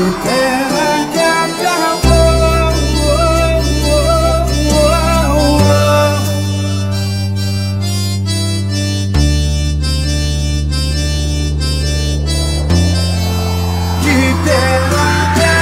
pena que acabou. Que pena que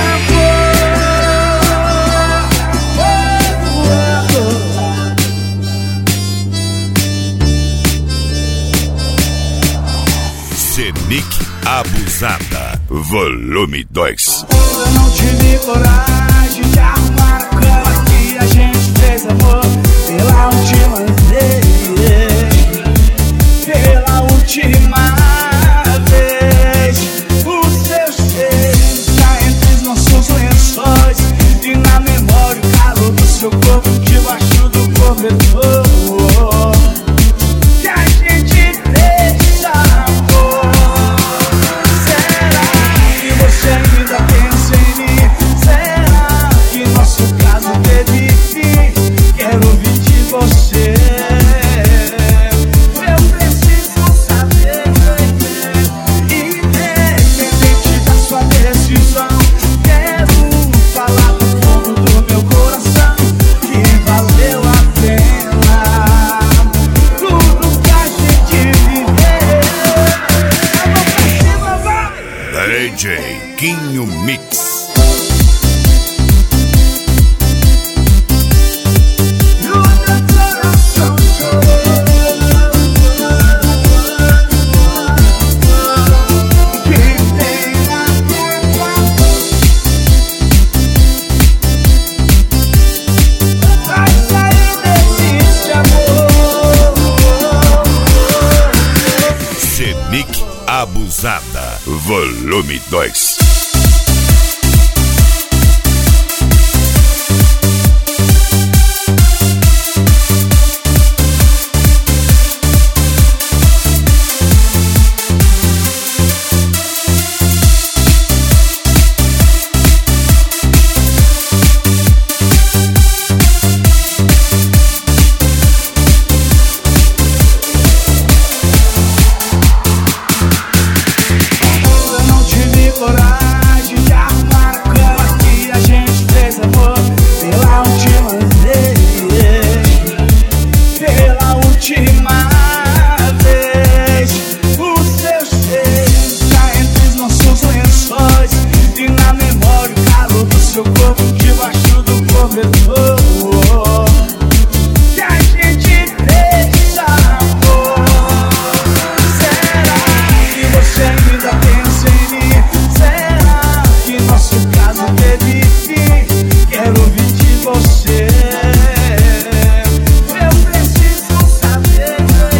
Senic Abusada, volume 2. Eu não tive coragem de arrumar a cama que a gente fez amor pela última vez. Pela última vez. O seu cheiro está entre os nossos lençóis e na memória o calor do seu corpo debaixo do cobertor. DJ Quinho Mix. Senic Abusada, volume 2. Coragem de arrumar a cama que a gente fez amor pela última vez. Pela última vez. O seu cheiro está entre os nossos lençóis e na memória o calor do seu corpo debaixo do cobertor. Que a gente fez amor. Será que você ainda pensa em mim? Será que nosso caso teve fim? Quero ouvir de você. Eu preciso saber,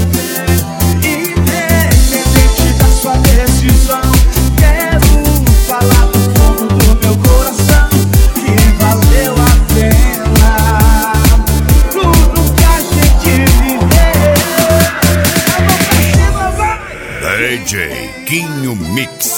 independente da sua decisão. Quero falar do fundo do meu coração que valeu a pena tudo que a gente viveu. A boca cima vai. DJ Quinho Mix.